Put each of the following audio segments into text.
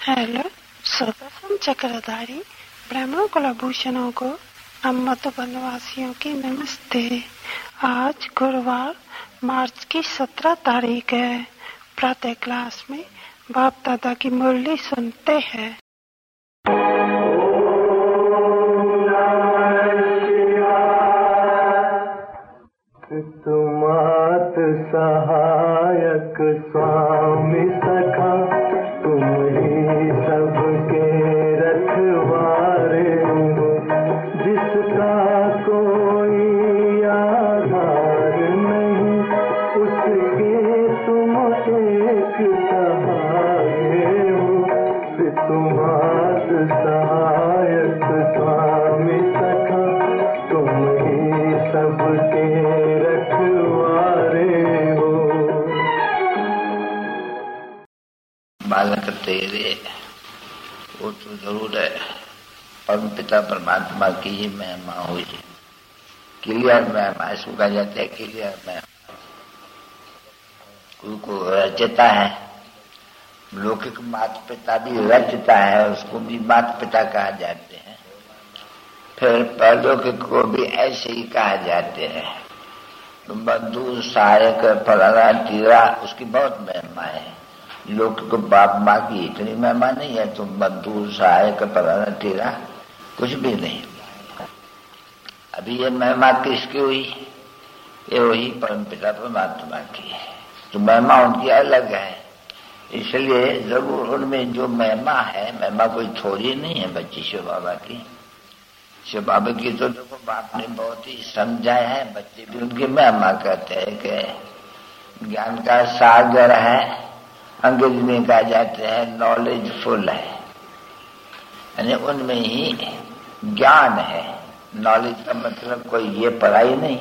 Hello Sudarshan चक्रधारी ब्राह्मणों कुलभूषणों को हम मधुबनवासियों की नमस्ते। आज गुरुवार मार्च की 17 तारीख है। प्रातः क्लास में बाप दादा की मुरली सुनते हैं। तुमात सहायक स्वामी सखा, तुम ही सबके रखवारे हो। जिसका कोई आधार नहीं, उसके तुम एक सहारे हो। तुमात सहायक स्वामी सखा, तुम ही सबके बालक तेरे वो तो जरूर है। परम पिता परमात्मा की ही महिमा हुई, क्लियर महिमा, इसको कहा जाता है क्लियर महिमा। कोई को रचता है, लौकिक माता पिता भी रचता है, उसको भी माता पिता कहा जाते हैं। फिर परलौकिक को भी ऐसे ही कहा जाते हैं। बंधु सहायक फलाना तीरा, उसकी बहुत महिमा है। लोक को बाप माँ की इतनी महिमा नहीं है, तुम बंधु सहायक फलाना तीरा कुछ भी नहीं। अभी ये महिमा किसकी हुई? ये वही परमपिता परमात्मा की है। तो महिमा उनकी अलग है, इसलिए जरूर उनमें जो महिमा है, महिमा कोई थोड़ी नहीं है बच्ची शिव बाबा की। शिव बाबा की तो देखो बाप ने बहुत ही समझाया है, बच्चे भी उनकी महिमा कहते हैं कि ज्ञान का सागर है। अंग्रेजी में कहा जाते हैं नॉलेजफुल है, यानी उनमें ही ज्ञान है। नॉलेज का मतलब कोई ये पढ़ाई नहीं,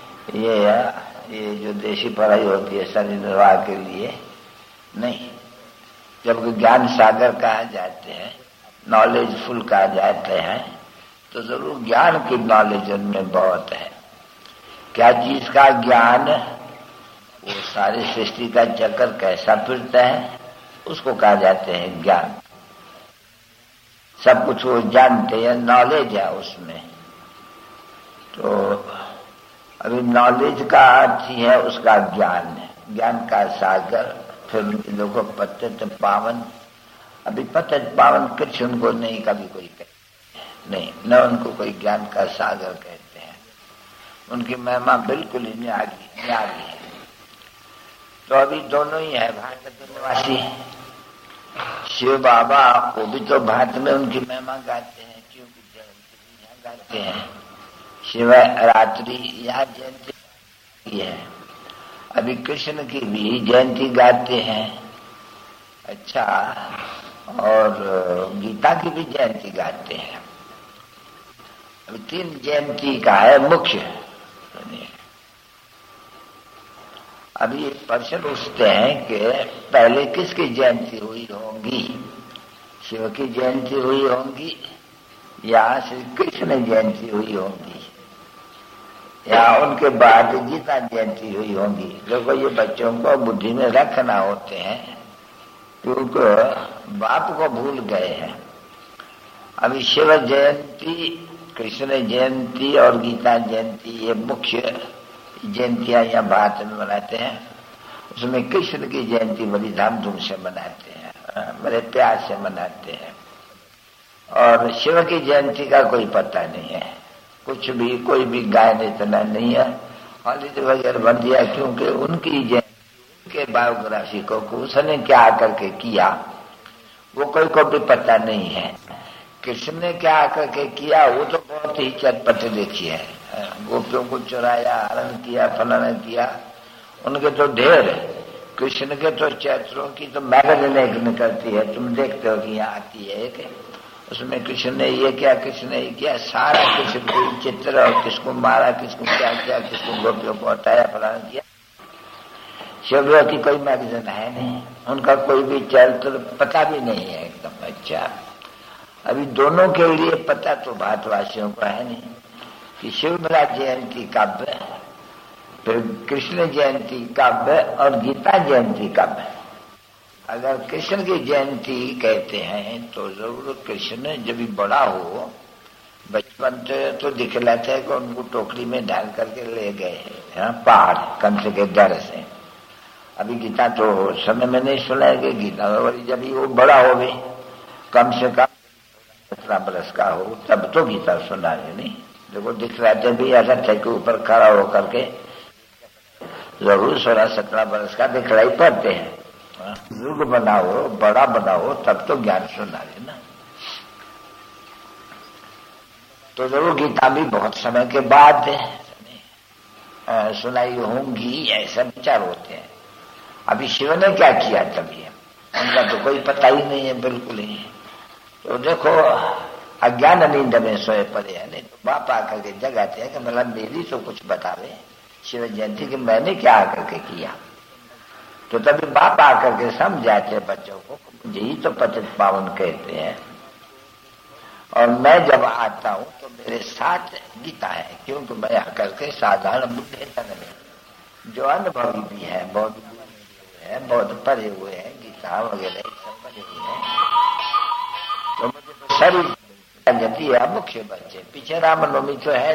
ये जो देशी पढ़ाई होती है शरीर निर्वाह के लिए नहीं। जबकि ज्ञान सागर कहा जाते हैं, नॉलेजफुल कहा जाते हैं, तो जरूर ज्ञान की नॉलेज उनमें बहुत है। क्या चीज का ज्ञान? वो सारी सृष्टि का चक्कर कैसा फिरता है, उसको कहा जाते हैं ज्ञान। सब कुछ वो जानते हैं, नॉलेज है उसमें। तो अभी नॉलेज का अर्थ ही है उसका ज्ञान है, ज्ञान का सागर। फिर उनके लोगों पतित पावन, अभी पतित पावन कृष्ण को नहीं कभी कोई कहते नहीं, न उनको कोई ज्ञान का सागर कहते हैं। उनकी महिमा बिल्कुल ही न्यारी है। तो अभी दोनों ही है, भारत निवासी शिव बाबा, वो भी तो भारत में उनकी महिमा गाते हैं, क्योंकि जयंती यहाँ गाते हैं। शिव रात्रि यहाँ जयंती है। अभी कृष्ण की भी जयंती गाते हैं। अच्छा, और गीता की भी जयंती गाते हैं। अभी 3 जयंती का है मुख्य। अभी एक प्रश्न पूछते हैं कि पहले किसकी जयंती हुई होगी? शिव की जयंती हुई होगी या श्री कृष्ण जयंती हुई होगी, या उनके बाद गीता जयंती हुई होगी? देखो ये बच्चों को बुद्धि में रखना होते हैं, क्योंकि बाप को भूल गए हैं। अभी शिव जयंती, कृष्ण जयंती और गीता जयंती ये मुख्य जयंतियां यहाँ भारत में मनाते हैं। उसमें कृष्ण की जयंती बड़ी धामधूम से मनाते हैं, बड़े प्यार से मनाते हैं। और शिव की जयंती का कोई पता नहीं है, कुछ भी कोई भी गायन इतना नहीं है, हॉलीडे वगैरह बन दिया, क्योंकि उनकी जयंती के बायोग्राफी को उसने क्या करके किया वो कोई को भी पता नहीं है। कृष्ण ने क्या करके किया वो तो बहुत ही चटपट देखी है। गोपियों को चुराया, हरण किया, फलाना किया, उनके तो ढेर। कृष्ण के तो चैत्रों की तो मैगजीन एक निकलती है, तुम देखते हो कि यहाँ आती है एक, उसमें कृष्ण ने ये किया, कृष्ण ने ये किया, सारा कृष्ण कोई चित्र, और किसको मारा, किसको क्या किया, किसको गोपियों को हटाया, फलाना किया। शिव की कोई मैगजीन है नहीं, उनका कोई भी चरित्र पता भी नहीं है एकदम। अच्छा, अभी दोनों के लिए पता तो भारतवासियों को है नहीं कि शिव मेरा जयंती कब है, फिर कृष्ण जयंती कब है और गीता जयंती कब है। अगर कृष्ण की जयंती कहते हैं तो जरूर कृष्ण जब भी बड़ा हो, बचपन तो दिखलाते हैं कि उनको टोकरी में डाल करके ले गए हैं पहाड़ कंस के डर से। अभी गीता तो समय में नहीं सुना है कि गीता जब भी वो बड़ा हो गए, कम से कम 17 बरस का हो, तब तो गीता सुना है। नहीं देखो दिखलाते भी रथ के ऊपर खड़ा होकर के जरूर 16-17 बरस का दिखलाई पड़ते हैं। बुजुर्ग बनाओ, बड़ा बनाओ, तब तो ज्ञान सुना है ना। तो जरूर गीता भी बहुत समय के बाद सुनाई होंगी, ऐसा विचार होते हैं। अभी शिव ने क्या किया तभी उनका तो कोई पता ही नहीं है, बिल्कुल ही। तो देखो अज्ञान नींद में सोए पड़े हैं। नहीं तो बाप आकर के जगाते हैं कि मतलब मेरी तो कुछ बतावे शिव जयंती कि मैंने क्या आकर के किया। तो तभी बाप आकर के समझाते बच्चों को, मुझे ही तो पतित पावन कहते हैं, और मैं जब आता हूं तो मेरे साथ गीता है, क्योंकि मैं आकर के साधारण बुद्धे तन में जो अनुभवी भी है, बहुत है, बहुत पढ़े हुए हैं, गीता वगैरह सब पढ़े हुए हैं, तो मुझे शरीर जाती है। मुख्य बच्चे पीछे रामनवमी तो है,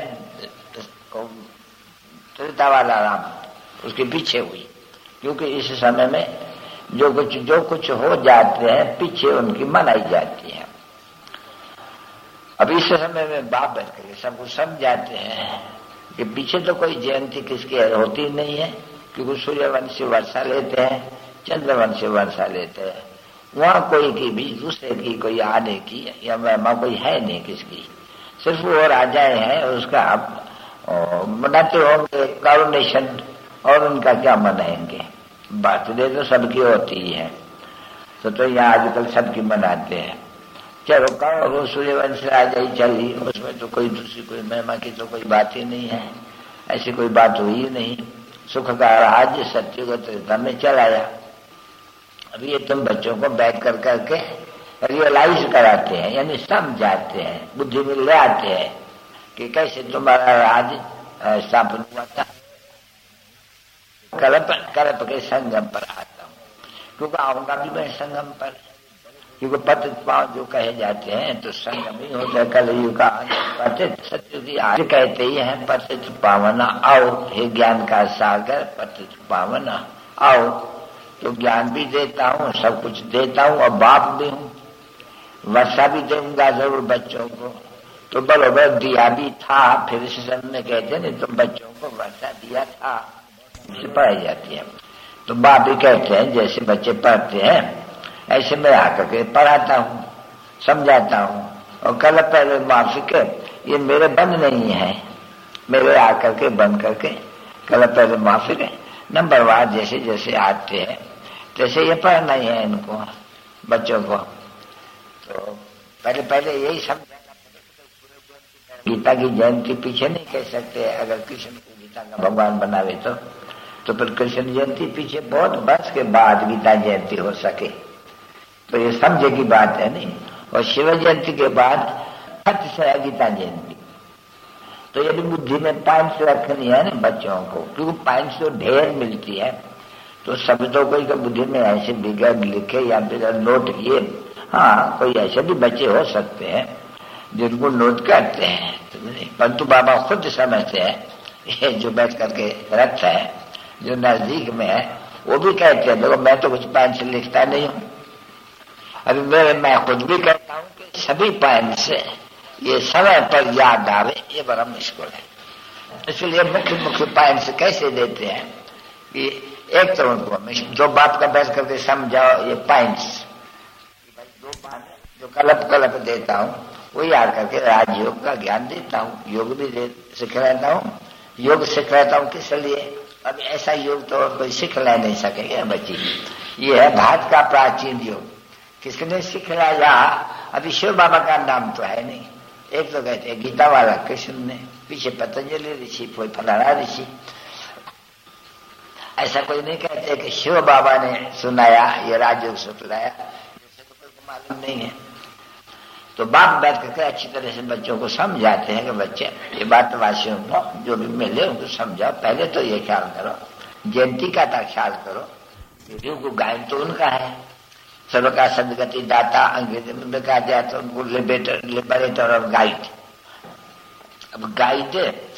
त्रेता वाला राम उसके पीछे हुई, क्योंकि इस समय में जो कुछ हो जाते हैं पीछे उनकी मनाई जाती है। अब इस समय में बाप बैठ करके सबको समझाते हैं कि पीछे तो कोई जयंती किसकी होती नहीं है, क्योंकि सूर्यवंशी वर्षा लेते हैं, चंद्रवंशी वर्षा लेते हैं, वहां कोई की भी दूसरे की कोई आने की या महिमा कोई है नहीं किसकी, सिर्फ वो राजाएं हैं, उसका आप मनाते होंगे कॉरोनेशन, और उनका क्या मनाएंगे, बर्थडे तो सबकी होती ही है, तो यहाँ आजकल सबकी मनाते हैं। चलो कहो सूर्यवंश राजा ही चली, उसमें तो कोई दूसरी कोई महिमा की तो कोई बात ही नहीं है, ऐसी कोई बात हुई ही नहीं। सुख का राज सत्युगत में चलाया। अभी ये तुम बच्चों को बैठ कर करके रियलाइज कराते हैं, यानी समझाते हैं, बुद्धि में ले आते हैं कि कैसे तुम्हारा राज स्थापन हुआ था। कल्प के संगम पर आता हूँ, क्योंकि आऊंगा भी मैं संगम पर, क्योंकि पतित पावन जो कहे जाते हैं तो संगम ही होता है कलयुग का। पतित सत्युगी आज कहते ही हैं पतित पावना आओ, हे ज्ञान का सागर पतित पावना आओ। तो ज्ञान भी देता हूँ, सब कुछ देता हूँ, और बाप भी हूँ, वर्षा भी दूंगा जरूर बच्चों को। तो बराबर दिया भी था, फिर इस समय में कहते नहीं तुम बच्चों को वर्षा दिया था, पढ़ाई जाती है। तो बाप भी कहते हैं जैसे बच्चे पढ़ते हैं ऐसे मैं आकर के पढ़ाता हूँ, समझाता हूँ, और कल पहले माफी के ये मेरे बंद नहीं है, मेरे आकर के बंद करके कल पहले माफी के नंबर वार जैसे जैसे आते हैं तैसे ये पढ़ना ही है इनको, बच्चों को। तो पहले यही समझाना, गीता की जयंती पीछे नहीं कह सकते। अगर कृष्ण को गीता का भगवान बनावे तो फिर कृष्ण जयंती पीछे बहुत वर्ष के बाद गीता जयंती हो सके, तो ये समझे की बात है नहीं। और शिव जयंती के बाद खत से गीता जयंती, तो ये भी बुद्धि में 500 रखनी है ना बच्चों को, क्योंकि 500 ढेर मिलती है। तो शब्दों को का बुद्धि में ऐसे बिगड़ लिखे या फिर नोट किए, हाँ कोई ऐसे भी बच्चे हो सकते हैं जिनको नोट करते हैं, परंतु बाबा खुद समझते हैं, ये जो बैठ करके रखता है जो नजदीक में है वो भी कहते हैं देखो मैं तो कुछ पेन से लिखता नहीं हूँ। अभी मैं खुद भी कहता हूँ कि सभी पेन से ये समय पर याद आवे ये बड़ा मुश्किल है। इसलिए मुख्य पेन से कैसे देते हैं कि एक तो उनको जो बात का बैठ करके समझाओ, ये पॉइंट्स दो बात जो कल्प देता हूँ वही आकर के राजयोग का ज्ञान देता हूँ, योग भी सीख रहता हूँ। योग सीख रहता हूँ किस लिए? अब ऐसा योग तो कोई सीख ले नहीं सकेगा बच्ची, ये है भारत का प्राचीन योग। किसने सिखलाया? अभी शिव बाबा का नाम तो है नहीं। एक तो कहते हैं गीता वाला कृष्ण ने, पीछे पतंजलि ऋषि, कोई फलाना ऋषि, ऐसा कोई नहीं कहते कि शिव बाबा ने सुनाया ये राजयोग सुनाया, तो कोई को मालूम नहीं है। तो बाप बैठ करके अच्छी तरह से बच्चों को समझाते हैं कि बच्चे ये बात वासियों को जो भी मिले उनको समझाओ। पहले तो ये ख्याल करो, जयंती का था ख्याल करो, क्योंकि गायन तो उनका है, सर्वकार सदगति दाता अंग्रेजी में कहा जाए तो उनको लिबरेटर और गाइड। अब गाइड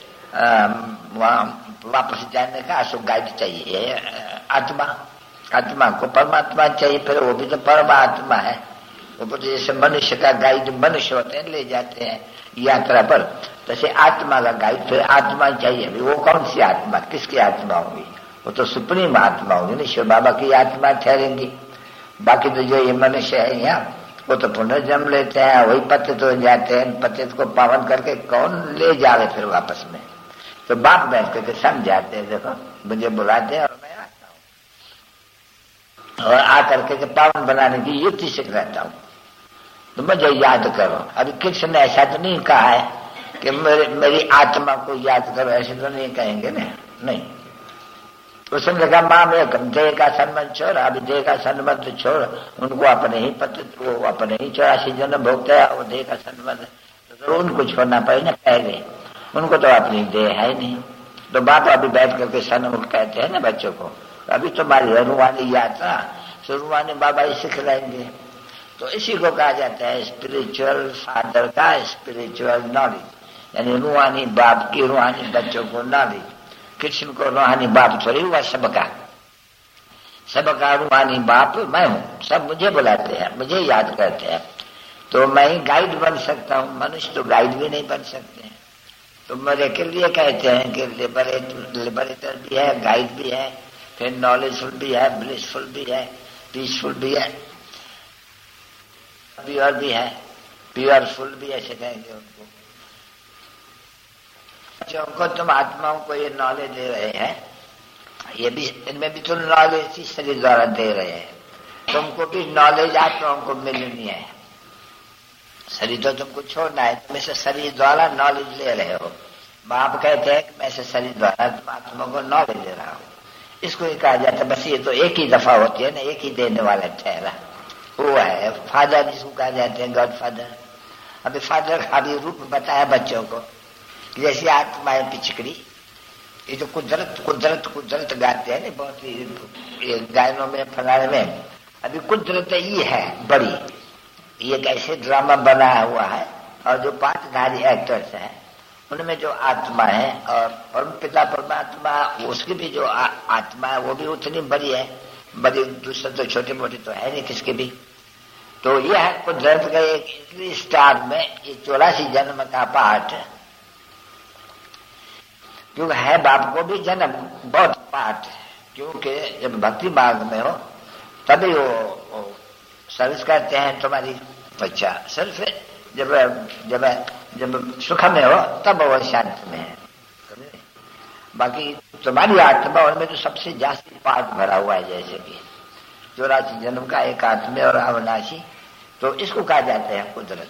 वापस जाने का असो गाइड चाहिए आत्मा को परमात्मा चाहिए, फिर वो भी तो परमात्मा है। वो तो जैसे मनुष्य का गाइड मनुष्य होते हैं ले जाते हैं यात्रा पर, तैसे आत्मा का गाइड फिर आत्मा चाहिए। अभी वो कौन सी आत्मा, किसकी आत्मा होगी? वो तो सुप्रीम आत्मा होगी ना, शिव बाबा की आत्मा ठहरेंगी। बाकी तो जो ये मनुष्य है यहाँ वो तो पुनर्जन्म लेते हैं, वही पतित हो जाते हैं। पतित को पावन करके कौन ले जावे फिर वापस में? तो बाप बैठ करके समझाते हैं, देखो मुझे बुलाते हैं और मैं आता हूँ और आकर के पावन बनाने की युक्ति सीख रहता हूँ, तो मुझे याद करो। अभी कृष्ण ने ऐसा तो नहीं कहा है कि मेरी आत्मा को याद करो, ऐसे तो नहीं कहेंगे ना, नहीं। उसने कहा माँ में देह का संबंध छोड़, अभी देह का संबंध तो छोड़, उनको अपने ही वो अपने ही 84 जन्म भोगते हैं, वो देह का संबंध तो उनको छोड़ना पड़े ना पहले, उनको तो अपनी देह है नहीं। तो बाप अभी बैठ करके सन्मुख कहते हैं ना बच्चों को, अभी तुम्हारी रूहानी यात्रा रूहानी बाबा ही सिख रहेंगे। तो इसी को कहा जाता है स्पिरिचुअल फादर का स्पिरिचुअल नॉलेज, यानी रूहानी बाप की रूहानी बच्चों को नॉलेज। कृष्ण को रूहानी बाप थोड़ी हुआ, सबका रूहानी बाप मैं हूँ, सब मुझे बुलाते हैं, मुझे याद करते हैं, तो मैं ही गाइड बन सकता हूँ। मनुष्य तो गाइड भी नहीं बन सकते हैं। तो मेरे के लिए कहते हैं कि लिबरेटर भी है, गाइड भी है, फिर नॉलेजफुल भी है, ब्लिसफुल भी है, पीसफुल भी है, प्योर भी है, प्योरफुल भी ऐसे कहेंगे उनको। बच्चों को तुम आत्माओं को ये नॉलेज दे रहे हैं, ये भी इनमें भी तुम नॉलेज शरीर द्वारा दे रहे हैं, तुमको भी नॉलेज आत्माओं को मिलनी है। शरीर तो तुमको छोड़ना है, तुम इसे शरीर द्वारा नॉलेज ले रहे हो। बाप कहते हैं कि मैं इसे शरीर द्वारा तुम आत्मा को नॉलेज दे रहा हूँ। इसको ही कहा जाता है, बस ये तो एक ही दफा होती है ना, एक ही देने वाला ठहरा वो है फादर, जिसको कहा जाते हैं गॉड फादर। अभी फादर का भी रूप बताया बच्चों को, जैसे आत्मा है पिचकड़ी, ये जो कुदरत कुदरत कुदरत गाते हैं ना बहुत ही गायनों में फलाने में। अभी कुदरत ये है बड़ी, ये कैसे ड्रामा बनाया हुआ है, और जो पात्रधारी एक्टर्स हैं उनमें जो आत्मा है और परम पिता परमात्मा, उसकी भी जो आत्मा है वो भी उतनी बड़ी है, बड़ी दूसरे तो छोटे मोटे तो है नहीं किसके भी। तो यह है कुदरत का एक इसलिए स्टार में ये 84 जन्म का पाठ, क्योंकि है बाप को भी जन्म बहुत पाठ, क्योंकि जब भक्ति मार्ग में हो तभी वो सर्विस करते हैं तुम्हारी। अच्छा सिर्फ जब जब जब सुख में हो तब वो शांत में है। बाकी तुम्हारी आत्मा उनमें तो सबसे जास्ती पाठ भरा हुआ है, जैसे कि 84 जन्म का एक आत्मा और अविनाशी, तो इसको कहा जाता है कुदरत।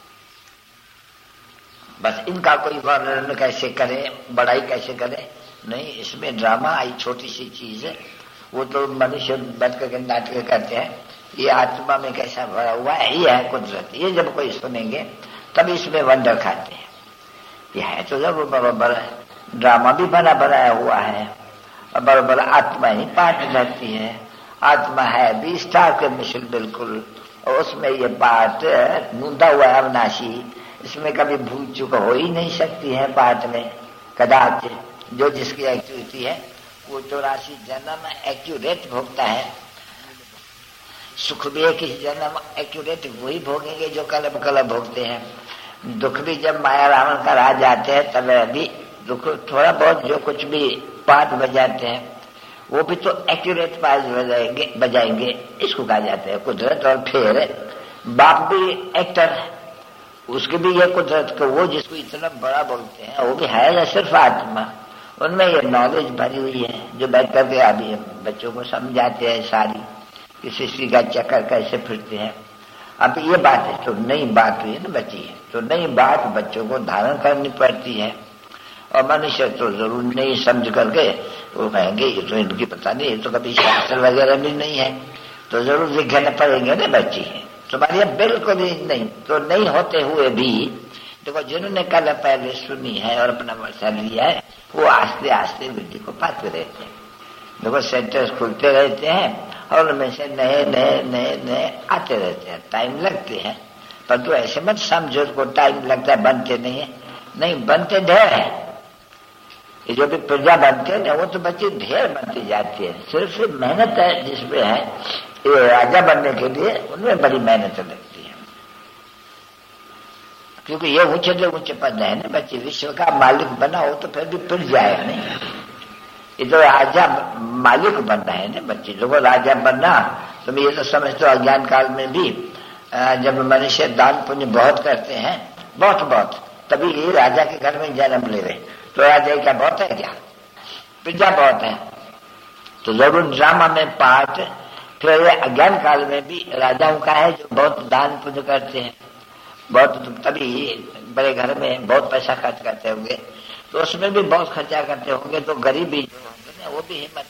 बस इनका कोई वर्णन कैसे करे, बड़ाई कैसे करे, नहीं, इसमें ड्रामा आई छोटी सी चीज है, वो तो मनुष्य बैठ करके नाटक करते हैं। ये आत्मा में कैसा भरा हुआ है, ये है कुदरत। ये जब कोई सुनेंगे तब इसमें वंडर खाते हैं। ये है तो जब बराबर ड्रामा भी बना बनाया हुआ है, और बराबर आत्मा ही पाठ धरती है। आत्मा है भी स्टार के मिशन बिल्कुल, और उसमें ये पाठ नूंदा हुआ है अविनाशी, इसमें कभी भूल चूक हो ही नहीं सकती है पाठ में कदाच। जो जिसकी एक्टिविटी है वो 84 जन्म एक्यूरेट भोगता है। सुख भी एक ही जन्म एक्यूरेट वही भोगेंगे जो कलब कलब भोगते हैं। दुख भी जब माया रावण का राज आते हैं तब भी दुख थोड़ा बहुत जो कुछ भी पाठ बजाते हैं वो भी तो एक्यूरेट पाठ बजाएंगे। इसको कहा जाता है कुदरत। और फिर बाप भी एक्टर, उसके भी ये कुदरत को, वो जिसको इतना बड़ा बोलते हैं वो भी है सिर्फ आत्मा। उनमें ये नॉलेज भरी हुई है जो बैठ करके अभी बच्चों को समझाते हैं सारी, कि सृष्टि का चक्कर कैसे फिरते हैं। अब ये बात है तो नई बात हुई है ना बच्ची, तो नई बात बच्चों को धारण करनी पड़ती है। और मनुष्य तो जरूर नहीं समझ करके वो कहेंगे ये तो इनकी पता नहीं, ये तो कभी शास्त्र वगैरह भी नहीं है, तो जरूर दिखाने पड़ेंगे ना बच्ची। तुम्हारी बिल्कुल ही नहीं, तो नहीं होते हुए भी देखो जिन्होंने कल पहले सुनी है और अपना वर्षा लिया है वो आस्ते आस्ते बुद्धि को पाते रहते हैं। देखो सेंटर्स खुलते रहते हैं और उनमें से नए नए नए नए आते रहते हैं, टाइम लगते हैं। परंतु ऐसे मत समझो को टाइम लगता है, बनते नहीं है, नहीं बनते ढेर है। ये जो भी प्रजा बनते हैं वो तो बच्चे ढेर बनती जाती है। सिर्फ मेहनत है जिसमें है, ये राजा बनने के लिए उनमें बड़ी मेहनत लगती है, क्योंकि ये ऊंचे जो ऊंचे पद है ना बच्चे, विश्व का मालिक बना हो तो फिर भी पिट जाएगा नहीं। ये तो राजा मालिक बनना है ना बच्चे लोगों, राजा बनना। तुम ये तो समझते हो अज्ञान काल में भी जब मनुष्य दान पुण्य बहुत करते हैं, बहुत बहुत, तभी ये राजा के घर में जन्म ले रहे। तो राजा क्या बहुत है क्या? प्रजा बहुत है। तो जरूर ड्रामा में पार्ट फिर अज्ञान काल में भी राजाओं का है जो बहुत दान पुण्य करते हैं, बहुत, तभी बड़े घर में बहुत पैसा खर्च करते होंगे, तो उसमें भी बहुत खर्चा करते होंगे। तो गरीबी जो होंगे ना वो भी हिम्मत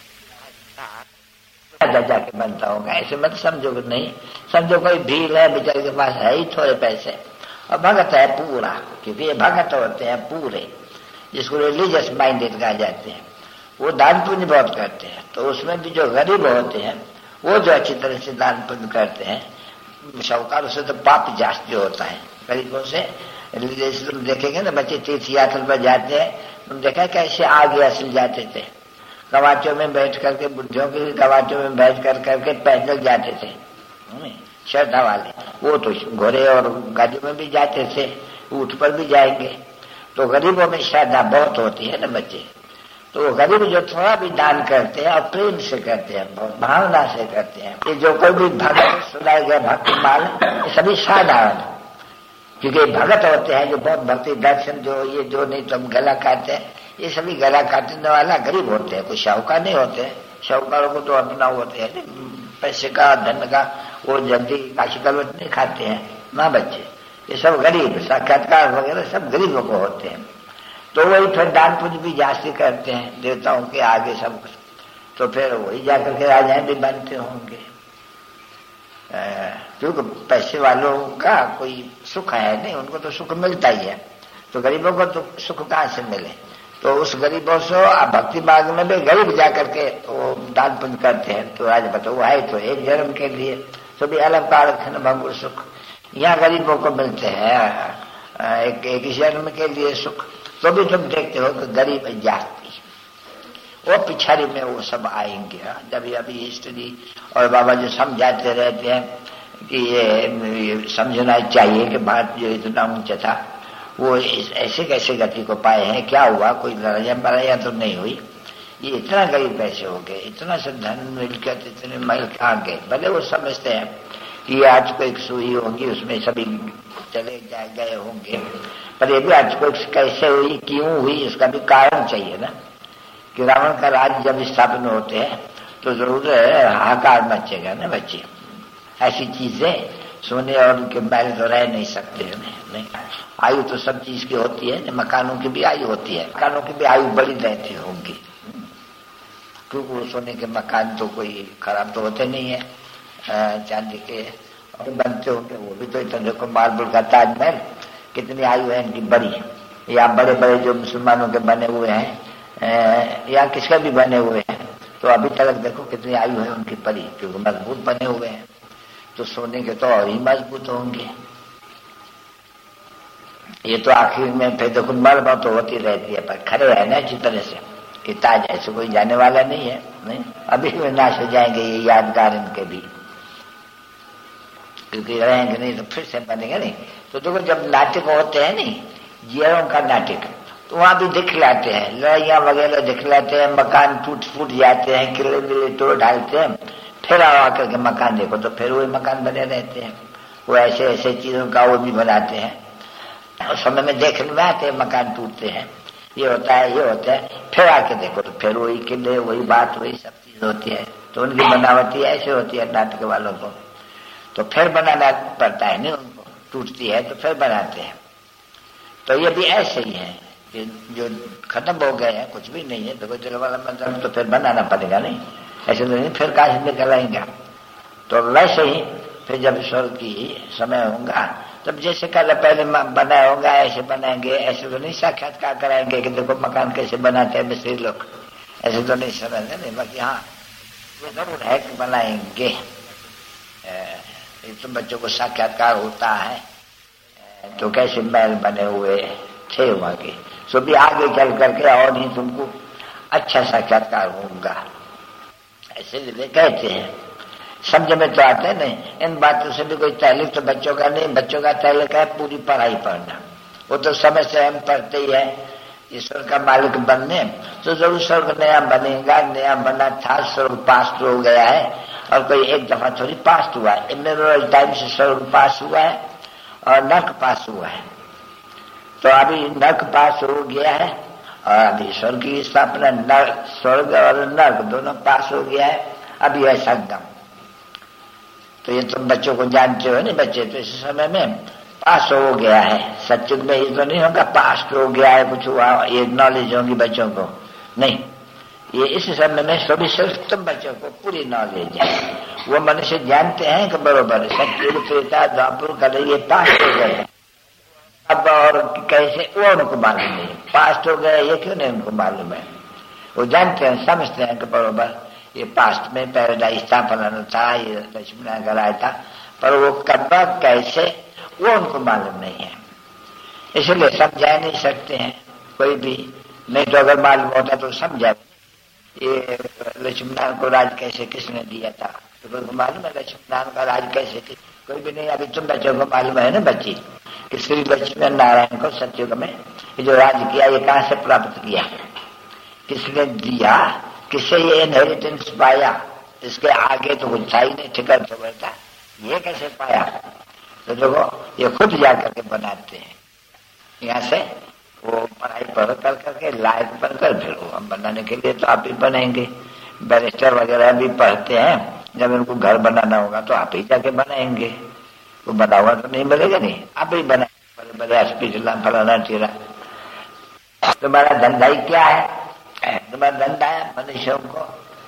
राजा जाके बनता होगा। ऐसे मत समझो, नहीं समझो कोई भीड़ है बेचारे के पास है ही थोड़े पैसे और भगत है पूरा, क्योंकि ये भगत होते हैं पूरे, जिसको रिलीजियस माइंडेड कहा जाते हैं, वो दान पुण्य बहुत करते हैं। तो उसमें भी जो गरीब होते हैं वो जो अच्छी तरह से दान पुण्य करते हैं, साहूकारों से तो पाप जास्ती होता है, गरीबों से। जैसे तुम देखेंगे ना बच्चे तीर्थ यात्रा पर जाते हैं, तुम देखा कैसे आगे असल जाते थे, कवाचों में बैठ करके, बुढ़ियों के कवाचों में बैठ कर करके पैदल जाते थे श्रद्धा वाले। वो तो घोड़े और गाड़ियों में भी जाते थे, ऊंट पर भी जाएंगे। तो गरीबों में श्रद्धा बहुत होती है ना बच्चे। तो गरीब जो थोड़ा भी दान करते हैं और प्रेम से करते हैं, बहुत भावना से करते हैं। ये जो कोई भी भगत सुनाए गए भक्ति माल, ये सभी साधारण, क्योंकि भगत होते हैं जो बहुत भक्ति दर्शन, जो ये जो नहीं तो हम गला काटते हैं, ये सभी गला काटने वाला गरीब होते हैं, कोई शाहूकार नहीं होते। शाहूकारों को तो अपना होते हैं पैसे का, धन का, वो जल्दी काशी कलवट नहीं खाते हैं ना बच्चे। ये सब गरीब, साक्षात्कार वगैरह सब गरीबों को होते हैं। तो वही फिर दान पुण्य भी जास्ती करते हैं देवताओं के आगे सब कुछ, तो फिर वही जाकर के राजाएं भी बनते होंगे, क्योंकि पैसे वालों का कोई सुख है नहीं, उनको तो सुख मिलता ही है। तो गरीबों को तो सुख कहाँ से मिले? तो उस गरीबों से भक्ति मार्ग में भी गरीब जाकर के वो दान पुण्य करते हैं। तो आज बताओ वो है तो एक जन्म के लिए, तो भी अलग काल भंगुर सुख यहाँ गरीबों को मिलते हैं एक जन्म के लिए सुख। तो भी तुम देखते हो कि गरीब जाति वो पिछाड़ी में वो सब आएंगे। जब अभी स्टडी और बाबा जो समझाते रहते हैं कि ये समझना चाहिए कि भारत जो इतना ऊंचा था वो ऐसे कैसे गति को पाए हैं, क्या हुआ, कोई लड़ाइया तो नहीं हुई, ये इतना गरीब कैसे हो गए, इतना से धन मिलकर इतने महल कहाँ गए। भले वो समझते हैं कि आज को एक सुई होगी उसमें सभी चले गए होंगे, पर ये भी आज को कैसे हुई, क्यों हुई, इसका भी कारण चाहिए ना। कि रावण का राज जब स्थापन होते हैं तो जरूर हाहाकार मचेगा ना बच्चे। ऐसी चीजें सोने और उनके महल तो रह नहीं सकते नहीं। आयु तो सब चीज की होती है, मकानों की भी आयु होती है, मकानों की भी आयु बड़ी रहती होंगी, क्योंकि वो सोने के मकान तो कोई खराब तो होते नहीं है, चांदी के और बनते होंगे वो भी। तो इतना देखो मार्बल का ताजमहल कितनी आयु है इनकी बड़ी, या बड़े बड़े जो मुसलमानों के बने हुए हैं या किसके भी बने हुए हैं, तो अभी तक देखो कितनी आयु है उनकी बड़ी, क्योंकि मजबूत बने हुए हैं। तो सोने के तो और ही मजबूत होंगे। ये तो आखिर में फिर देखो मरम्मत तो होती रहती है, पर खड़े है ना अच्छी तरह से कि ताज ऐसे कोई जाने वाला नहीं है, नहीं अभी में नाश हो जाएंगे ये यादगार इनके भी, क्योंकि रहेंगे नहीं तो फिर से बनेंगे नहीं। तो देखो जब नाटक होते हैं नहीं, जियरों का नाटक, तो वहां भी दिखलाते हैं, लड़ाइयां वगैरह दिखलाते हैं, मकान टूट फूट जाते हैं, किले मिले तोड़ डालते हैं, फिर आकर के मकान देखो तो फिर वही मकान बने रहते हैं। वो ऐसे ऐसे चीजों का वो भी बनाते हैं, और समय में देखने में आते हैं मकान टूटते हैं, ये होता है ये होता है, फिर आके देखो तो फिर वही किले, वही बात, वही सब चीज होती है। तो उनकी बनावटी ऐसे होती है नाटक वालों को, तो फिर बनाना पड़ता है नहीं, उनको टूटती है तो फिर बनाते हैं। तो ये भी ऐसे ही है कि जो खत्म हो गए हैं कुछ भी नहीं है, देखो जल वाला मतलब तो फिर बनाना पड़ेगा नहीं, ऐसे तो नहीं फिर कहाँ से निकल आएंगे। तो वैसे ही फिर जब ईश्वर की समय होगा तब जैसे कल पहले बनाया होगा ऐसे बनाएंगे, ऐसे तो नहीं साक्षात्कार कराएंगे कि देखो मकान कैसे बनाते हैं मिस्त्री लोग, ऐसे तो नहीं समझते नहीं। बाकी हाँ ये जरूर है कि बनाएंगे। तुम बच्चों को साक्षात्कार होता है तो कैसे महल बने हुए थे वहां के, सो भी आगे चल करके और ही तुमको अच्छा साक्षात्कार होगा, ऐसे वे कहते हैं। समझ में तो आते नहीं इन बातों से भी कोई तहलीक तो बच्चों का नहीं, बच्चों का तहलीक है पूरी पढ़ाई पढ़ना। वो तो समय से हम पढ़ते ही है ईश्वर का मालिक बनने, तो जरूर स्वर्ग नया बनेगा, नया बना था, स्वर्ग पास हो गया है और कोई एक दफा थोड़ी पास हुआ है, इतने टाइम से स्वर्ग पास हुआ है और नर्क पास हुआ है। तो अभी नर्क पास हो गया है और अभी स्वर्ग की स्थापना, स्वर्ग और नर्क दोनों पास हो गया है, अभी है संगम। तो ये तुम बच्चों को जानते हो नहीं, बच्चे तो इस समय में पास हो गया है, सत्युग में ये तो नहीं होगा पास हो गया है कुछ हुआ, ये नॉलेज होगी बच्चों को नहीं, ये इस समय में सभी सिर्फ तुम बच्चों को पूरी नॉलेज है। वो मनुष्य जानते हैं कि बरोबर सत्युग त्रेता द्वापर कल ये पास हो गए, अब और कैसे वो उनको मालूम नहीं, पास हो गए ये क्यों नहीं उनको मालूम है। वो जानते हैं समझते हैं कि बरोबर ये पास्ट में पैराडाइज था, फलाना था, ये लक्ष्मीनारायण कराया था, पर वो करना कैसे वो उनको मालूम नहीं है, इसलिए समझा नहीं सकते हैं कोई भी। नहीं तो अगर मालूम होता तो समझा ये लक्ष्मीनारायण को राज कैसे किसने दिया था, तो कोई को मालूम है लक्ष्मीनारायण का राज कैसे, कोई भी नहीं। अभी तुम बच्चों को मालूम है ना बच्ची कि श्री लक्ष्मी नारायण को सत्युग में ये जो राज किया ये कहां से प्राप्त किया, किसने दिया, किससे ये इनहेरिटेंस पाया, इसके आगे तो कुछ था ही नहीं, ठिकर तो बैठा, ये कैसे पाया। तो देखो ये खुद जा करके बनाते हैं, यहाँ से वो पढ़ाई पढ़ कर करके लायक बनकर फिर वो हम बनाने के लिए तो आप ही बनेंगे। बैरिस्टर वगैरह भी पढ़ते हैं, जब उनको घर बनाना होगा तो आप ही जाके बनाएंगे, वो बना हुआ तो नहीं मिलेगा, नहीं आप ही बनाएंगे, बड़े बड़े हॉस्पिटल फलाना चीरा। तुम्हारा धंधा ही क्या है, तुम्हारा धंधा है मनुष्यों को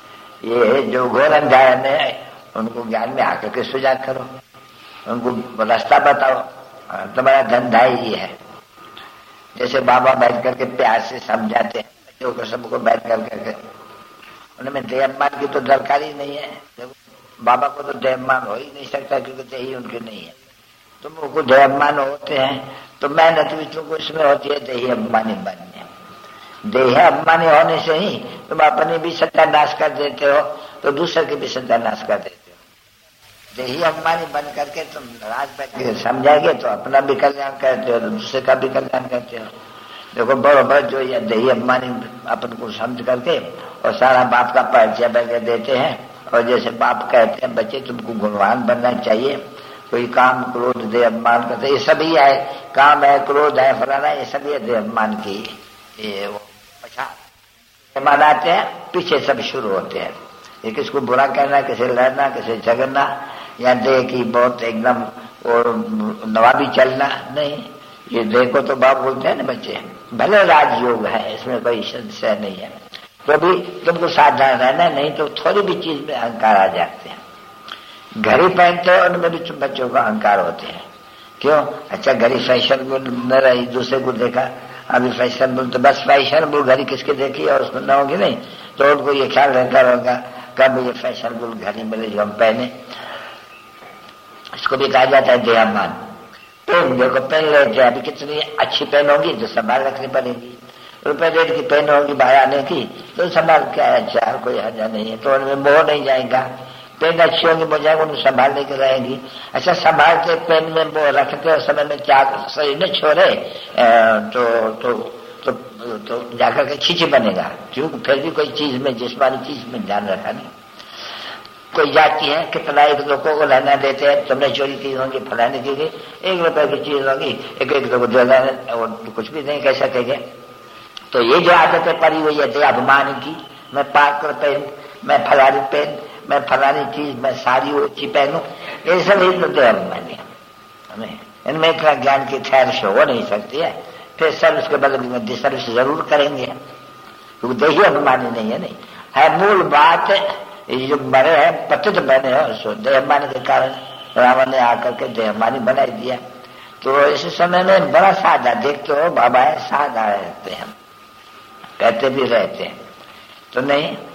ये जो घोर अंधार है उनको ज्ञान में आकर के सुझाव करो, उनको रास्ता बताओ, तुम्हारा धंधा ही है। जैसे बाबा बैठ करके प्यार से समझाते हैं बच्चों को, सबको बैठ करके, उनमें देहमान की तो दरकार ही नहीं है। बाबा को तो देहमान हो ही नहीं सकता क्योंकि देही उनके नहीं है। तुम उनको देहमान होते हैं तो मेहनत भी तुमको इसमें होती है देही अभिमानी बनने। देह अभिमानी होने से ही तुम अपनी भी सत्यानाश कर देते हो तो दूसरे की भी सत्यानाश कर देते हो। देही अभिमानी बन करके तुम राज बैठ के समझाएंगे तो अपना भी कल्याण करते हो तो दूसरे का भी कल्याण करते हो। देखो बरोबर जो ये देही अभिमानी अपन को समझ करके और सारा बाप का परिचय बैठ देते हैं, और जैसे बाप कहते हैं बच्चे तुमको गुणवान बनना चाहिए, कोई काम क्रोध देह अभिमान करते, ये सभी है, काम है क्रोध है फलाना, ये सभी देह अभिमान की ये वो पछाड़ मनाते हैं, पीछे सब शुरू होते हैं। ये किसको बुरा कहना, किसे लड़ना, किसे झगड़ना, या देह की बहुत एकदम और नवाबी चलना नहीं, ये देह को तो बाप बोलते हैं ना बच्चे। भले राजयोग है, इसमें कोई संशय नहीं है, तो भी तुमको सावधान रहना, नहीं तो थोड़ी भी चीज में अहंकार आ जाते हैं। घड़ी पहनते हो उनमें भी तुम बच्चों को अहंकार होते हैं। क्यों? अच्छा घड़ी फैशनेबल न रही, दूसरे को देखा अभी फैशनेबल, तो बस फैशनेबल घड़ी किसके देखी और उसमें न होगी नहीं, तो उनको ये ख्याल रहता रहेगा कब ये फैशनेबल घड़ी मिले जो हम पहने। इसको भी कहा जाता है देहमान। पेन देखो पेन लेते, अभी कितनी अच्छी पेन होगी तो संभाल रखनी पड़ेगी, रुपए डेढ़ की पेन होगी बाहर आने की तो संभाल क्या है, चार कोई हजा नहीं है, तो उनमें मोह नहीं जाएगा। पेन अच्छी होगी मोह जाएगा, उन्हें संभालने की रहेगी। अच्छा संभालते पेन में मोह रखते और समय में चार सही न छोड़े तो जाकर के खींची बनेगा, क्योंकि फिर भी कोई चीज में जिस्मानी चीज में ध्यान रखा नहीं। कोई जाती है कितना एक लोगों को रहना देते हैं, तुमने चोरी की होगी फलाने की गई, 1 रुपए की चीज होगी एक लोग कुछ भी नहीं कह सकेंगे। तो ये जो आदतें पड़ी हुई है देह अभिमान की, मैं पाकर पेन, मैं फलानी पेन, मैं फलानी चीज, मैं साड़ी ऊंची पहनूं, ये सब ही तो देह अभिमानी है। इनमें इतना ज्ञान की ठहर हो नहीं सकती है, फिर सर्विस के बदले में सर्विस जरूर करेंगे क्योंकि देही अभिमानी नहीं है। नहीं है मूल बात, ये जो मरे हैं पतित बने हो सो देहमानी के कारण रावण ने आकर के देहमानी बना दिया। तो इस समय में बड़ा सादा देखते हो, बाबा है सादा रहते हैं, कहते भी रहते हैं तो नहीं,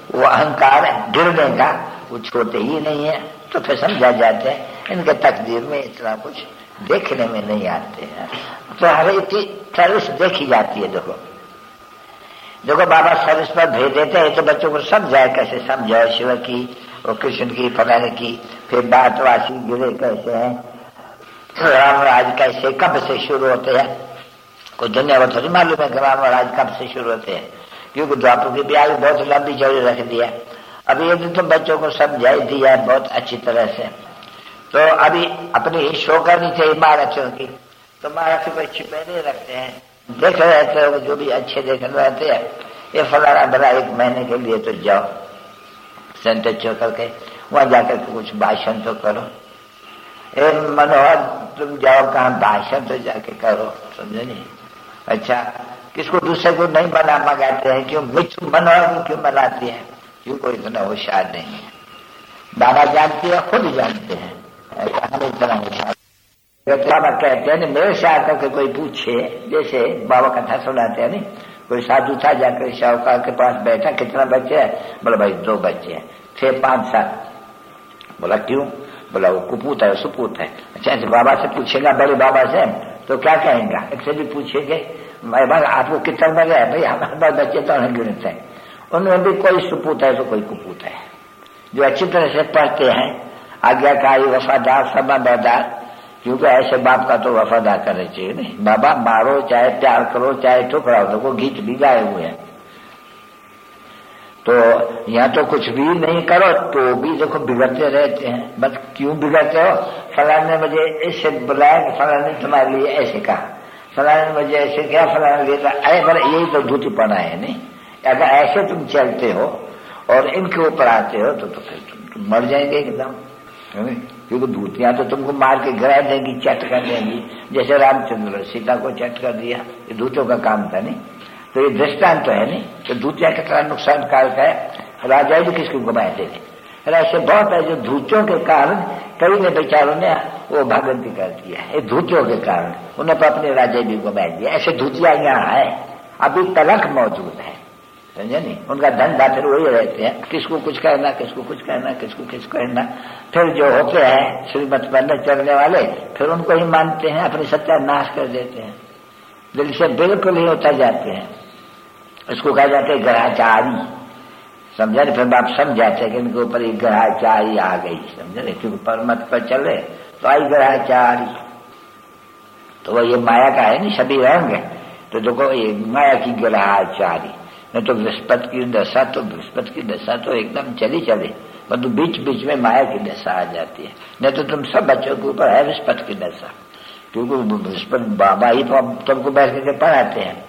वो अहंकार गिरने का वो छोटे ही नहीं है। तो फिर समझा जाते हैं इनके तकदीर में इतना कुछ देखने में नहीं आते हैं। तो हर एक की सर्विस देखी जाती है। देखो बाबा सर्विस पर भेज देते हैं तो बच्चों को समझाए, कैसे समझाओ शिव की और कृष्ण की फलाने की, फिर बातवासी गिरे कैसे हैं, राम राज कैसे कब से शुरू होते हैं। कोई दुनिया को थोड़ी मालूम है कि राम राज कब से शुरू होते हैं, क्योंकि द्वापर की ब्याह बहुत लंबी चौड़ी रख दिया। अभी यदि तुम बच्चों को समझाई दिया बहुत अच्छी तरह से, तो अभी अपनी शो करनी चाहिए महाराजों की। तो महाराज को छिपे नहीं रखते हैं, देख रहते हो जो भी अच्छे देख रहते हैं। ये फलाना बड़ा 1 महीने के लिए तो जाओ संत करके वहां जाकर के कुछ भाषण तो करो। मनोहर तुम जाओ कहाँ भाषण तो जाके करो, समझे नहीं। अच्छा किसको दूसरे को नहीं बना मंगाते हैं, क्यों मनोहर को क्यों बनाती है, क्यों कोई इतना होशियार नहीं है। बाबा जानती है, खुद जानते हैं, हम इतना होशियार। बाबा कहते हैं मेरे से आकर के कोई पूछे, जैसे बाबा कथा सुनाते हैं नहीं, कोई साधु था जाकर शाहूकार के पास बैठा, कितना बच्चे हैं, बोला भाई 2 बच्चे हैं, 6-5 साल। बोला क्यों, बोला वो कुपूत है सुपूत है। अच्छा बाबा से पूछेगा, बड़े बाबा से तो क्या कहेंगे, एक से भी पूछेंगे आपको कितना बजे है, भाई हमारे बच्चे तो अनगिनत है, उनमें भी कोई सुपूत है तो कोई कुपूत है। जो अच्छी तरह से पढ़ते हैं, आज्ञाकारी वफादार समादार, क्योंकि ऐसे बाप का तो वफादार करना चाहिए नहीं। बाबा मारो चाहे प्यार करो चाहे ठुकराओ, तो को गीत भी गाए हुए हैं। तो यहाँ तो कुछ भी नहीं करो तो भी देखो बिगड़ते रहते हैं। बस क्यों बिगड़ते हो, फलाने मुझे ऐसे बुलाया, फलाने तुम्हारे लिए ऐसे कहा, फलाने मुझे ऐसे क्या, फलाने लिए अरे पर यही तो धूतीपना है नहीं। अगर ऐसे तुम चलते हो और इनके ऊपर आते हो तो फिर तुम मर जाएंगे एकदम, क्योंकि धूतियां तो तुमको मार के गिरा देंगी, चट कर देंगी। जैसे रामचंद्र सीता को चट कर दिया, ये धूतों का काम था नहीं। तो ये दृष्टांत तो है नहीं, तो धूतिया कितना नुकसानकारक है। राजा भी किसको घुमाए देंगे, ऐसे बहुत है जो धूतियों के कारण कई ने बेचारों ने वो भागंती कर दिया है, धूतियों के कारण उन्हें अपने राजा भी घुमाए दिया। ऐसे धूतिया यहाँ है, अभी तलक मौजूद है, समझे नहीं। उनका धंधा फिर वही रहते हैं, किसको कुछ कहना, किसको कुछ कहना, किसको कुछ कहना। फिर जो होते हैं श्रीमत पर चलने वाले, फिर उनको ही मानते हैं, अपनी सत्यानाश कर देते हैं, दिल से बिल्कुल ही उतर जाते हैं। इसको कहा जाता है ग्रहाचारी, समझा नहीं। फिर बाप समझाते हैं कि इनके ऊपर एक ग्रहाचारी आ गई, समझे नहीं, क्योंकि परमत पर चले तो आई ग्रहाचारी। तो वो ये माया का है नहीं, सभी रंग है। तो देखो ये माया की ग्रहाचारी, नहीं तो बृहस्पति की दशा, तो बृहस्पति की दशा तो एकदम चली चले, परंतु बीच बीच में माया की दशा आ जाती है। नहीं तो तुम सब बच्चों के ऊपर है बृहस्पति की दशा, क्योंकि बृहस्पति बाबा ही तो तुमको बैठ के पढ़ाते हैं।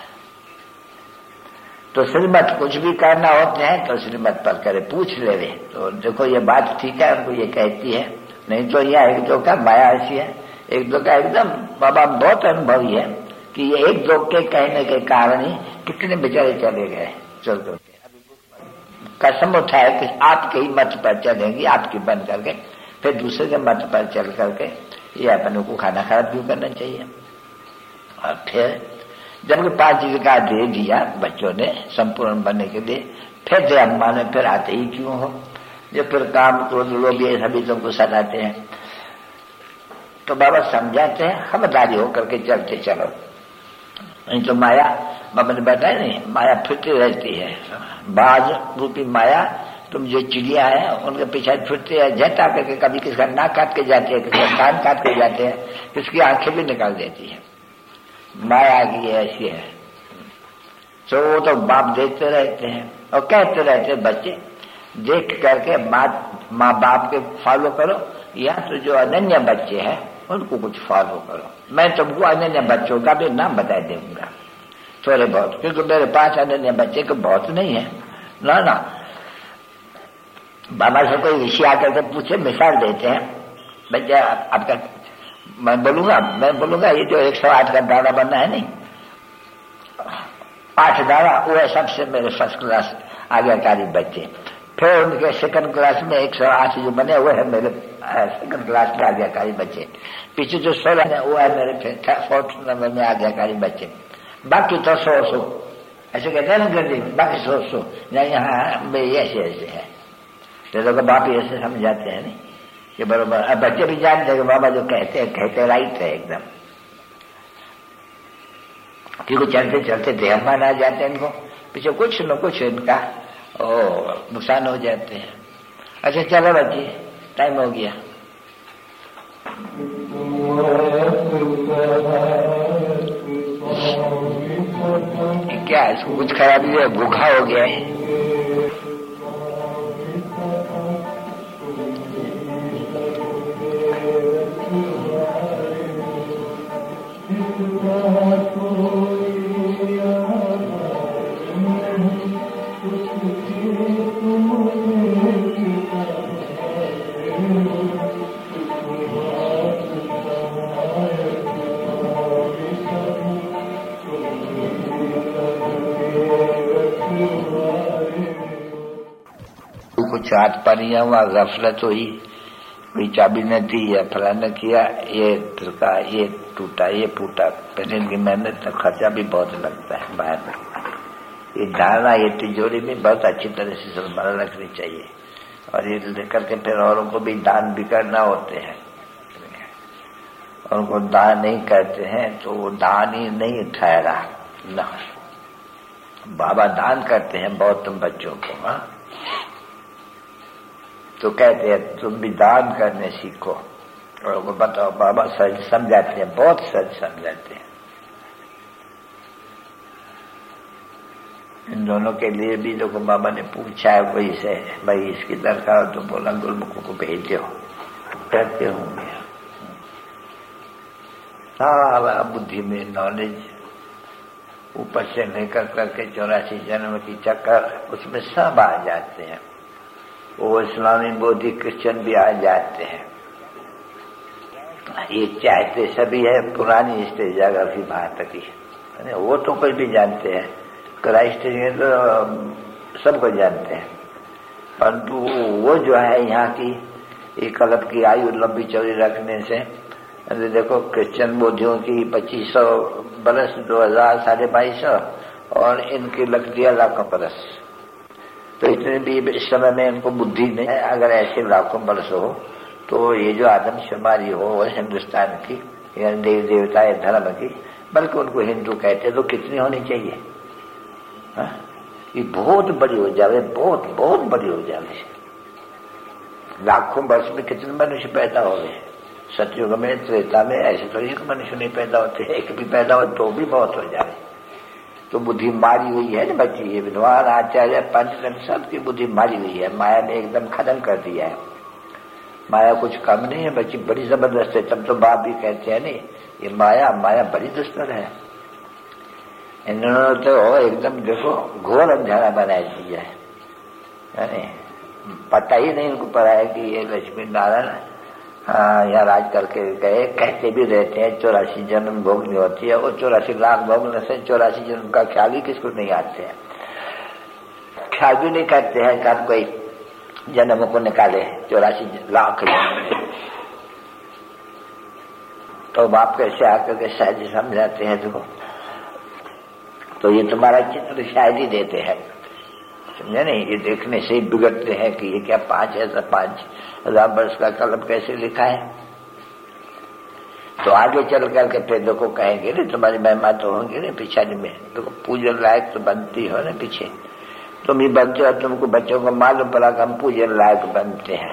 तो श्रीमत कुछ भी करना होते हैं तो श्रीमत पर करे, पूछ ले रहे। तो देखो ये बात ठीक है, उनको ये कहती है। नहीं तो यह एक दो का माया ऐसी है, एक दो का एकदम बाबा बहुत अनुभवी है कि ये एक दो के कहने के कारण ही कितने बेचारे चले गए चलते होते। कसम उठाए कि आपके ही मत पर चलेंगी, आपकी बंद करके फिर दूसरे के मत पर चल करके ये अपनों को खाना खराब क्यों करना चाहिए। और फिर जबकि 5 चीज का दे दिया बच्चों ने संपूर्ण बनने के लिए, फिर से अम्मा ने फिर आते ही क्यों हो, जो फिर काम तो लोग ये सभी तुमको सताते हैं। तो बाबा समझाते हैं खबरदारी होकर के चलते चलो, नहीं तो माया, बाबा ने बताया नहीं, माया फिरती रहती है। बाज रूपी माया, तुम जो चिड़िया है उनके पीछे फिरते हैं, झटा करके कभी किसका नाक काट के जाते हैं, किसका कान काट के जाते हैं, किसकी आंखें भी निकाल देती है। माया की ऐसी है। तो वो तो बाप देखते रहते हैं और कहते रहते हैं बच्चे देख करके माँ बाप के फॉलो करो, या तो जो अनन्य बच्चे हैं उनको कुछ फॉलो करो। मैं तुमको अनन्य बच्चों का भी नाम बता दूंगा थोड़े बहुत, क्योंकि मेरे पास अनन्य बच्चे को बहुत नहीं है ना। बाबा से कोई ऋषि आकर के पूछे, मिसाल देते हैं, बच्चा आपका मैं बोलूंगा ये जो 108 का दाना बनना है नहीं, 8 दाना वो है सबसे मेरे फर्स्ट क्लास आज्ञाकारी बच्चे। फिर उनके सेकंड क्लास में 108 जो बने हुए है मेरे सेकंड क्लास के आज्ञाकारी बच्चे। पीछे जो 16 है वो है मेरे 4th नंबर में आज्ञाकारी बच्चे। बाकी तो 100 ऐसे कहते हैं ना गर्दी, बाकी सोचो यहाँ ऐसे ऐसे है, तो लोग बाप ही ऐसे समझाते हैं नहीं कि बरोबर। अब बच्चे भी जानते हैं कि बाबा जो कहते राइट है एकदम, क्योंकि चलते चलते देहमान आ जाते हैं इनको, पीछे कुछ न कुछ इनका नुकसान हो जाते हैं। अच्छा चलो बच्चे, टाइम हो गया। क्या है इसको कुछ खराबी है, भूखा हो गया है। कुछ हाथ पानी हुआ, गफलत हुई, कोई चाबी न थी या फलाना किया, ये टूटा ये फूटा, पहले इनकी मेहनत का खर्चा भी बहुत लगता है बाहर में। ये धारणा ये तिजोरी में बहुत अच्छी तरह से संभाल रखनी चाहिए, और ये लेकर के फिर औरों को भी दान भी करना होते हैं। और उनको दान नहीं करते हैं तो वो दान ही नहीं ठहरा ना। बाबा दान करते हैं बहुत तुम बच्चों को, हाँ, तो कहते हैं तुम भी दान करने सीखो। और उनको बताओ, बाबा सच समझाते हैं, बहुत सच समझाते हैं। इन दोनों के लिए भी देखो बाबा ने पूछा है कोई से, भाई इसकी दरकार तो बोला गुरुमुखों को भेज दो, कहते होंगे। हाँ, बुद्धि में नॉलेज ऊपर से लेकर करके 84 जन्म की चक्कर, उसमें सब आ जाते हैं। वो इस्लामी बोधी क्रिश्चियन भी आ जाते हैं। ये चाहते सभी है पुरानी स्टेज ज्योग्राफी भारत की, वो तो कोई भी जानते हैं, क्राइस्ट तो सबको जानते हैं, परंतु वो जो है यहाँ की एक अलग की आयु लंबी चौड़ी रखने से, देखो क्रिश्चियन बोधियों की 2500 बरस, 2000 2250, और इनकी लग दिया लाखों बरस। तो इतने भी इस समय में इनको बुद्धि नहीं है। अगर ऐसे लाखों बरस हो तो ये जो आदमशुमारी हो हिंदुस्तान की या देव देवता या धर्म की, बल्कि उनको हिंदू कहते तो कितनी होनी चाहिए, हाँ? ये बहुत बड़ी हो जावे, बहुत बहुत बड़ी हो जावे। लाखों वर्ष में कितने मनुष्य पैदा हो गए। सतयुग में, त्रेता में ऐसे तो एक मनुष्य नहीं पैदा होते, एक भी पैदा हो तो भी बहुत हो जाए। तो बुद्धि मारी हुई है ना बच्ची, ये विद्वान आचार्य पंचतन सबकी बुद्धि मारी हुई है, माया ने एकदम खत्म कर दिया है। माया कुछ कम नहीं है बच्ची, बड़ी जबरदस्त है। तब तो बाप भी कहते हैं नहीं, ये माया बड़ी दुष्कर है। इन्होंने तो एकदम देखो घोर अंधेरा बना दिया है, पता ही नहीं उनको पड़ा है कि ये लक्ष्मी नारायण यहाँ राज करके गए। कहते भी रहते हैं 84 जन्म भोगनी होती है, वो 84 लाख भोगने से 84 जन्म का ख्याल ही किसको नहीं आते हैं, ख्याल भी नहीं करते हैं कि कोई जन्म को निकाले 84 लाख जन्म। तो बाप कैसे आकर के शायद समझाते हैं, देखो तो ये तुम्हारा चित्र शायद ही देते हैं, समझे नहीं, ये देखने से ही बिगड़ते हैं कि ये क्या 5,000 वर्ष का कलम कैसे लिखा है। तो आगे चल करके फिर देखो कहेंगे ना तुम्हारी महिमा तो होंगी ना पिछाड़ी में, देखो पूजन लायक तो बनती हो ना पीछे, तुम ही बनते हो, तुमको बच्चों को मालूम पड़ा कि हम पूजन लायक बनते हैं,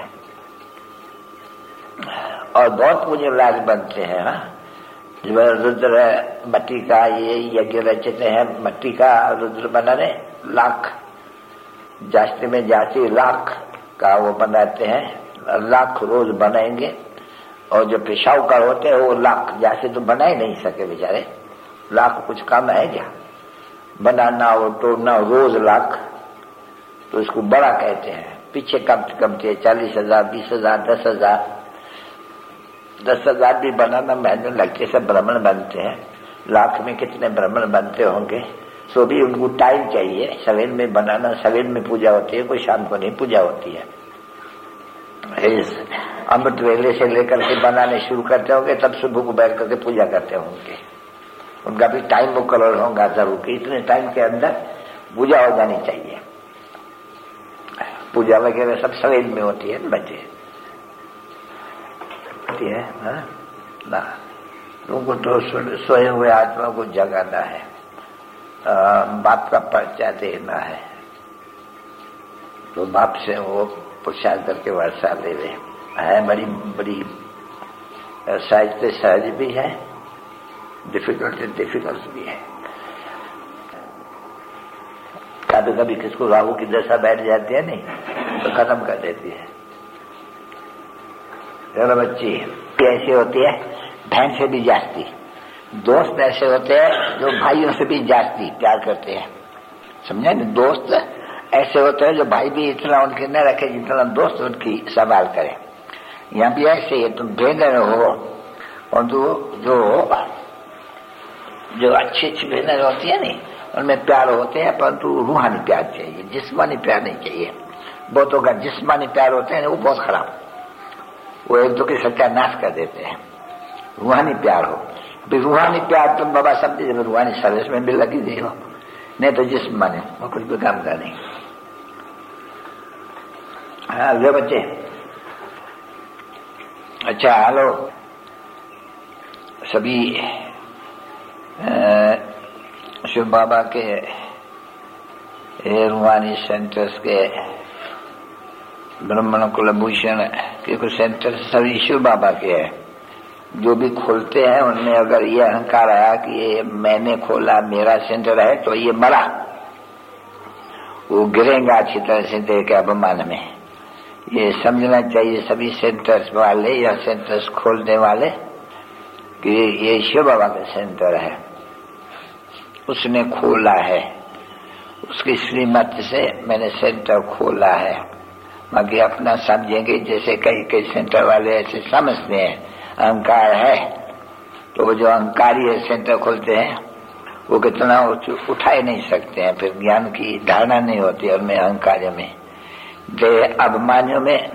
और बहुत पूजन लायक बनते हैं। हाँ, रुद्र मट्टी का ये यज्ञ रचते हैं, मट्टी का रुद्र बनाने लाख, जास्ती में जास्ती लाख का वो बनाते हैं, लाख रोज बनाएंगे। और जो पेशावकार होते हैं वो लाख जैसे तो बना ही नहीं सके बेचारे, लाख कुछ कम है क्या बनाना और तोड़ना, रोज लाख, तो इसको बड़ा कहते हैं। पीछे कम से कम 40,000 20,000 10,000 10,000 भी बनाना मेहनत लगती है, सब ब्राह्मण बनते हैं। लाख में कितने ब्राह्मण बनते होंगे, तो भी उनको टाइम चाहिए। सवेर में बनाना, सवेर में पूजा होती है, कोई शाम को नहीं पूजा होती है। अमृत वेले से लेकर के बनाने शुरू करते होंगे, तब सुबह को बैठ करके पूजा करते होंगे। उनका भी टाइम मुकर्रर होगा जरूर कि इतने टाइम के अंदर पूजा हो जानी चाहिए। पूजा वगैरह सब सवेल में होती है ना बच्चे, होती है ना। उनको तो सोए हुए आत्मा को जगाना है, बाप का परिचय देना है, तो बाप से वो पुरुषार्थ करके वर्षा ले रहे है। बड़ी बड़ी सहज भी है, डिफिकल्ट भी है। कभी कभी किसको राहु की दशा बैठ जाती है नहीं तो खत्म कर देती है। चलो बच्ची ऐसी होती है बहन से भी जास्ती, दोस्त ऐसे होते हैं जो भाइयों से भी जास्ती प्यार करते हैं, समझे ना। दोस्त ऐसे होते हैं जो भाई भी इतना उनके न रखे जितना दोस्त उनकी संभाल करे। यहाँ भी ऐसे ही तुम बहन हो और जो अच्छी अच्छी बहनें होती है नहीं उनमें प्यार होते हैं, परंतु रूहानी प्यार चाहिए, जिस्मानी प्यार नहीं चाहिए। बहुतों का जिस्मानी प्यार होते हैं वो बहुत खराब, वो एक दो की सत्यानाश कर देते हैं। रूहानी प्यार हो, रूहानी प्यार तुम बाबा समझे जब रूहानी सर्विस में भी लगी दी हो, नहीं तो जिस्मानी वो कुछ भी काम का नहीं। हाँ लो बच्चे, अच्छा हेलो सभी शिव बाबा के रूहानी सेंटर्स के ब्रह्मण कुलभूषण के कुछ सेंटर सभी शिव बाबा के हैं। जो भी खोलते हैं उनमें अगर ये अहंकार आया कि ये मैंने खोला मेरा सेंटर है तो ये मरा, वो गिरेगा अच्छी तरह से देख के अभिमान में। ये समझना चाहिए सभी सेंटर्स वाले या सेंटर्स खोलने वाले कि ये शिव बाबा का सेंटर है, उसने खोला है, उसकी श्रीमत से मैंने सेंटर खोला है। बाकी अपना समझेंगे, जैसे कई सेंटर वाले ऐसे समझते हैं अहंकार है, तो वो जो अहंकारी सेंटर खोलते हैं वो कितना उठा ही नहीं सकते हैं, फिर ज्ञान की धारणा नहीं होती। और मैं अहंकार में अभिमानियों में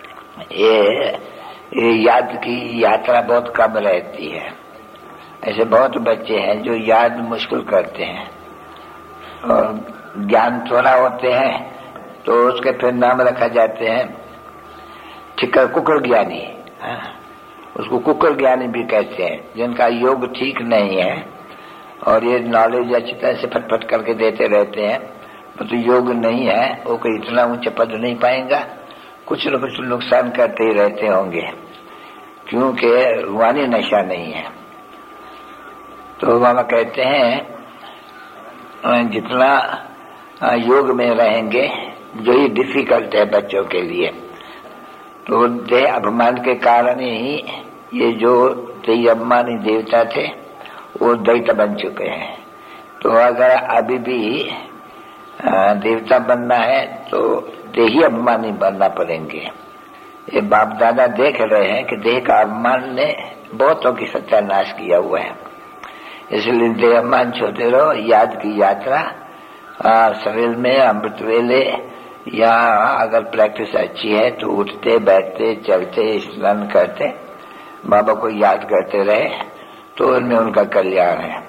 ये याद की यात्रा बहुत कम रहती है। ऐसे बहुत बच्चे हैं जो याद मुश्किल करते हैं और ज्ञान थोड़ा होते हैं तो उसके फिर नाम रखा जाते हैं ठिकर कुकर ज्ञानी। उसको कुकर ज्ञानी भी कहते हैं, जिनका योग ठीक नहीं है और ये नॉलेज अच्छी तरह से फटफट करके देते रहते हैं, तो योग नहीं है, वो कोई इतना ऊंचा पद नहीं पाएगा, कुछ न कुछ नुकसान करते ही रहते होंगे, क्योंकि रूहानी नशा नहीं है। तो बाबा कहते हैं जितना योग में रहेंगे, जो ही डिफिकल्ट है बच्चों के लिए, तो देह अभिमान के कारण ही ये जो देह अभिमानी देवता थे वो दैत्य बन चुके हैं। तो अगर अभी भी देवता बनना है तो देही अभिमानी बनना पड़ेंगे। ये बाप दादा देख रहे हैं कि देह का अभिमान ने बहुतों की सत्यानाश किया हुआ है, इसलिए देह अभिमान छोड़ते रहो। याद की यात्रा सवेल में अमृत वेले या अगर प्रैक्टिस अच्छी है तो उठते बैठते चलते स्नान करते बाबा को याद करते रहे तो उनमें उनका कल्याण है।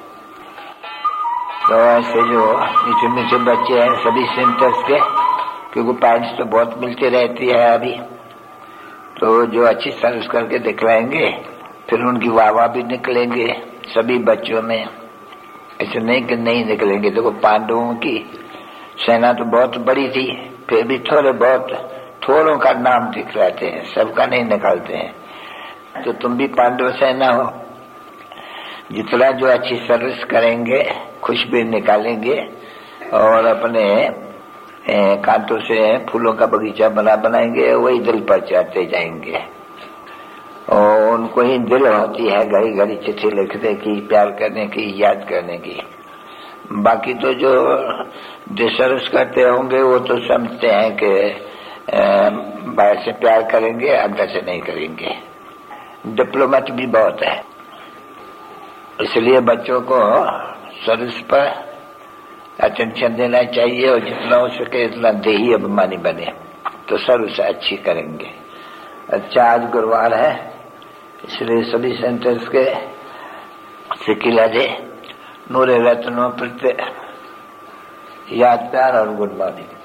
तो ऐसे जो नीचे नीचे बच्चे हैं सभी सेंटर्स के, क्योंकि पेरेंट्स तो बहुत मिलती रहती है अभी, तो जो अच्छी सर्विस करके दिखलाएंगे फिर उनकी वाह भी निकलेंगे सभी बच्चों में। ऐसे नहीं कि नहीं निकलेंगे। देखो पांडवों की सेना तो बहुत बड़ी थी, फिर भी थोड़ों का नाम दिखलाते हैं, सबका नहीं निकालते हैं। तो तुम भी पांडव सेना हो, जितना जो अच्छी सर्विस करेंगे खुशबू निकालेंगे और अपने कांटों से फूलों का बगीचा बनाएंगे, वही दिल पर चढ़ते जाएंगे। और उनको ही दिल होती है घड़ी घड़ी चिट्ठी लिखने की, प्यार करने की, याद करने की। बाकी तो जो सर्विस करते होंगे वो तो समझते हैं कि बाहर से प्यार करेंगे, अंदर से नहीं करेंगे। डिप्लोमेट भी बहुत है, इसलिए बच्चों को सर्विस पर अटेंशन देना चाहिए और जितना हो सके इतना देही अभिमानी बने तो सर्विस अच्छी करेंगे। अच्छा आज गुरुवार है, इसलिए सभी सेंटर्स के सिकिला जे नूरे रत्नों प्रत्ये याद प्यार और गुणवादी।